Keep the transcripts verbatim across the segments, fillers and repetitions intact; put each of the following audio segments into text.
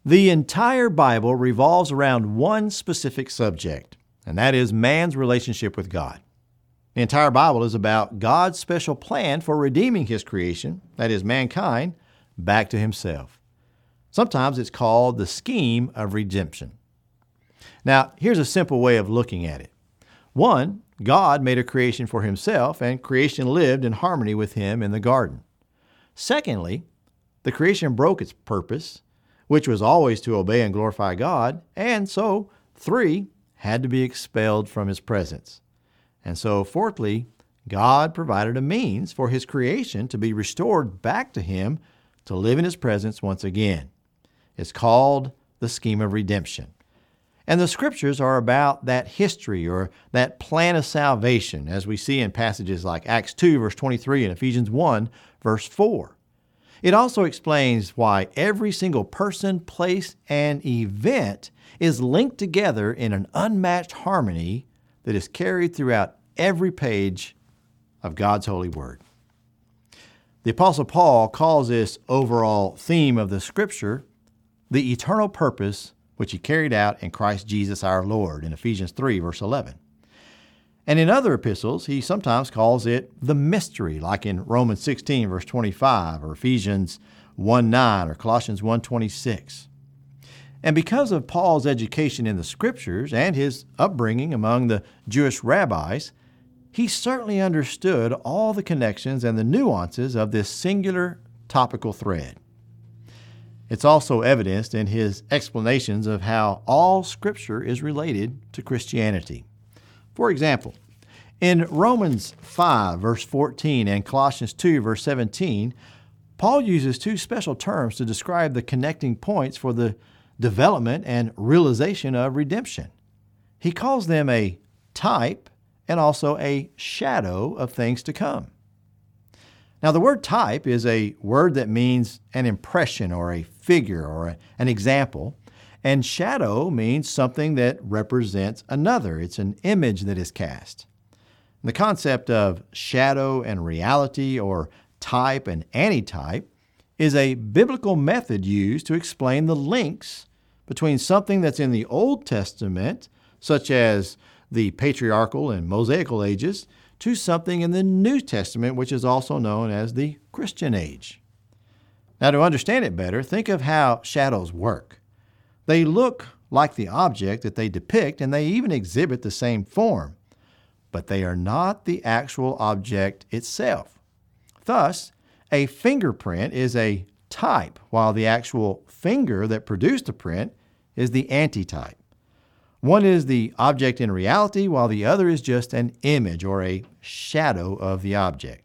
The entire Bible revolves around one specific subject, and that is man's relationship with God. The entire Bible is about God's special plan for redeeming His creation, that is mankind, back to Himself. Sometimes it's called the scheme of redemption. Now, here's a simple way of looking at it. One, God made a creation for Himself, and creation lived in harmony with Him in the garden. Secondly, the creation broke its purpose, which was always to obey and glorify God, and so, three, had to be expelled from His presence. And so, fourthly, God provided a means for His creation to be restored back to Him to live in His presence once again. It's called the scheme of redemption. And the Scriptures are about that history or that plan of salvation, as we see in passages like Acts two, verse twenty-three, and Ephesians one, verse four. It also explains why every single person, place, and event is linked together in an unmatched harmony that is carried throughout every page of God's holy word. The Apostle Paul calls this overall theme of the Scripture the eternal purpose which He carried out in Christ Jesus our Lord in Ephesians three, verse eleven. And in other epistles, he sometimes calls it the mystery, like in Romans sixteen, verse twenty-five, or Ephesians one nine, or Colossians one twenty-six. And because of Paul's education in the Scriptures and his upbringing among the Jewish rabbis, he certainly understood all the connections and the nuances of this singular topical thread. It's also evidenced in his explanations of how all Scripture is related to Christianity. For example, in Romans five, verse fourteen, and Colossians two, verse seventeen, Paul uses two special terms to describe the connecting points for the development and realization of redemption. He calls them a type and also a shadow of things to come. Now, the word type is a word that means an impression or a figure or a, an example, and shadow means something that represents another. It's an image that is cast. The concept of shadow and reality, or type and antitype, is a biblical method used to explain the links between something that's in the Old Testament, such as the patriarchal and Mosaical ages, to something in the New Testament, which is also known as the Christian age. Now, to understand it better, think of how shadows work. They look like the object that they depict, and they even exhibit the same form, but they are not the actual object itself. Thus, a fingerprint is a type, while the actual finger that produced the print is the antitype. One is the object in reality, while the other is just an image or a shadow of the object.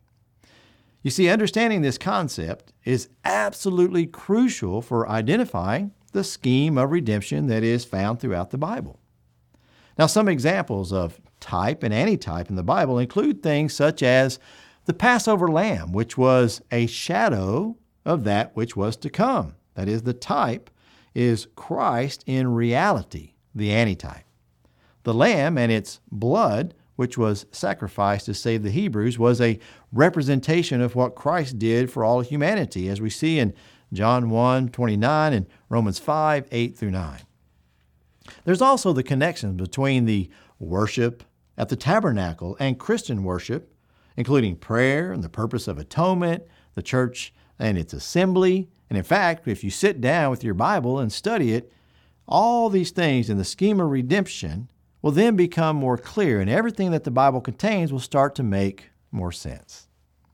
You see, understanding this concept is absolutely crucial for identifying the scheme of redemption that is found throughout the Bible. Now, some examples of type and antitype in the Bible include things such as the Passover lamb, which was a shadow of that which was to come. That is, the type is Christ in reality, the antitype. The lamb and its blood, which was sacrificed to save the Hebrews, was a representation of what Christ did for all humanity, as we see in John one twenty-nine and Romans five eight through nine. There's also the connection between the worship at the tabernacle and Christian worship, including prayer and the purpose of atonement, the church and its assembly. And in fact, if you sit down with your Bible and study it, all these things in the scheme of redemption will then become more clear, and everything that the Bible contains will start to make more sense.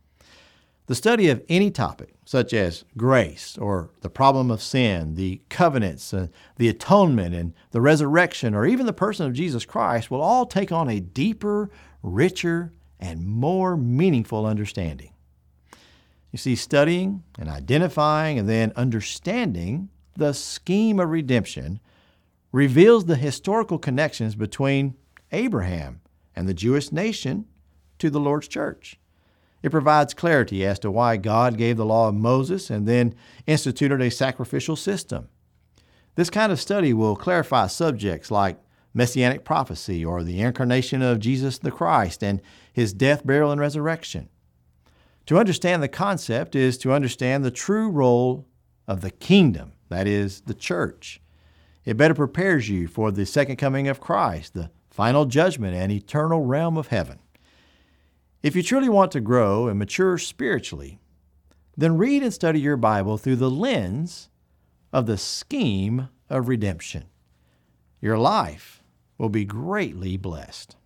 The study of any topic, such as grace or the problem of sin, the covenants, uh, the atonement, and the resurrection, or even the person of Jesus Christ, will all take on a deeper, richer, and more meaningful understanding. You see, studying and identifying and then understanding the scheme of redemption reveals the historical connections between Abraham and the Jewish nation to the Lord's church. It provides clarity as to why God gave the law of Moses and then instituted a sacrificial system. This kind of study will clarify subjects like messianic prophecy or the incarnation of Jesus the Christ and His death, burial, and resurrection. To understand the concept is to understand the true role of the kingdom, that is, the church. It better prepares you for the second coming of Christ, the final judgment and eternal realm of heaven. If you truly want to grow and mature spiritually, then read and study your Bible through the lens of the scheme of redemption. Your life will be greatly blessed.